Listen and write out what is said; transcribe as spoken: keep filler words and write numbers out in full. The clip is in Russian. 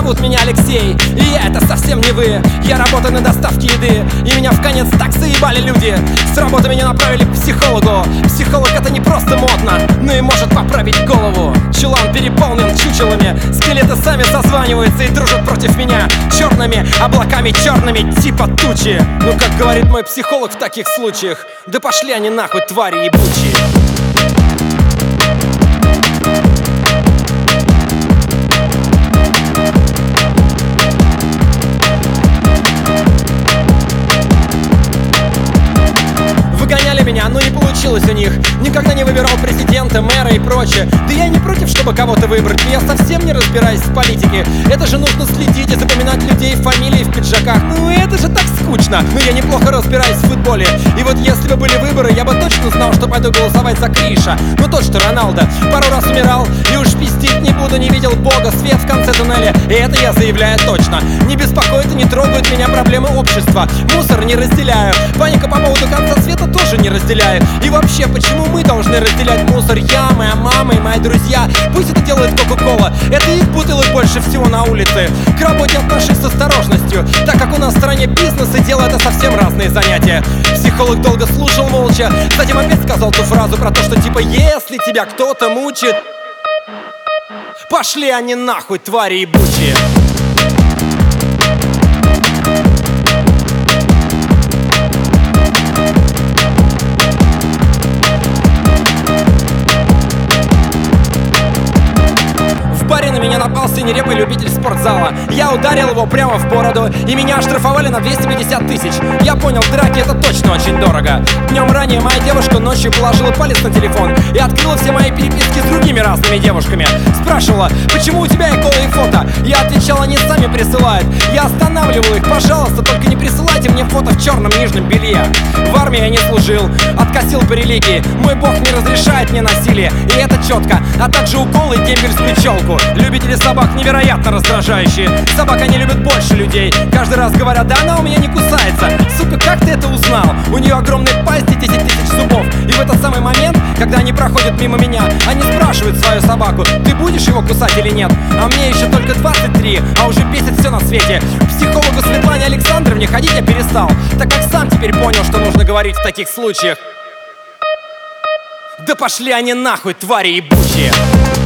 Зовут меня Алексей, и я это совсем не вы. Я работаю на доставке еды, и меня в конец так заебали люди. С работы меня направили к психологу. Психолог — это не просто модно, но и может поправить голову. Чулан переполнен чучелами, скелеты сами созваниваются и дружат против меня черными облаками, черными типа тучи. Ну, как говорит мой психолог в таких случаях: да пошли они нахуй, твари ебучие. Выгоняли меня, но не получилось у них. Никогда не выбирал президента, мэра и прочее. Да я не против, чтобы кого-то выбрать, но я совсем не разбираюсь в политике. Это же нужно следить и запоминать людей, фамилии в пиджаках. Ну это же так скучно. Но я неплохо разбираюсь в футболе. И вот если бы были выборы, я бы точно знал, что пойду голосовать за Криша. Ну тот, что Роналдо. Пару раз умирал, и уж пиздить не буду, не видел Бога, свет в конце туннеля. И это я заявляю точно. Не беспокоит и не трогают меня проблемы общества. Мусор не разделяю. Паника по поводу конца света тоже не разделяю. И вообще, почему мы должны разделять мусор? Я, моя мама и мои друзья. Пусть это делает Кока-Кола. Это их бутылок больше всего на улице. К работе отношусь с осторожностью, так как у нас в стране бизнес и дело — это совсем разные занятия. Психолог долго слушал молча, затем опять сказал ту фразу про то, что типа если тебя кто-то мучит, пошли они нахуй, твари ебучие. На меня напал синерепый любитель спортзала. Я ударил его прямо в бороду, и меня оштрафовали на двести пятьдесят тысяч. Я понял, драки — это точно очень дорого. Днем ранее моя девушка ночью положила палец на телефон и открыла все мои переписки с другими разными девушками. Спрашивала, почему у тебя и голые фото? Я отвечал, они сами присылают. Я останавливал их: пожалуйста, только не присылайте мне фото в черном нижнем белье. В армии я не служил, откосил по религии. Мой бог не разрешает мне насилие, и это четко. А также уколы и дембель с плечелку. Любители собак невероятно раздражающие. Собака не любит больше людей. Каждый раз говорят: да она у меня не кусается. Сука, как ты это узнал? У нее огромные пасти, десять тысяч зубов. И в этот самый момент, когда они проходят мимо меня, они спрашивают свою собаку: ты будешь его кусать или нет? А мне еще только двадцать три, а уже бесит все на свете. К психологу Светлане Александровне ходить я перестал, так как сам теперь понял, что нужно говорить в таких случаях: да пошли они нахуй, твари ебучие.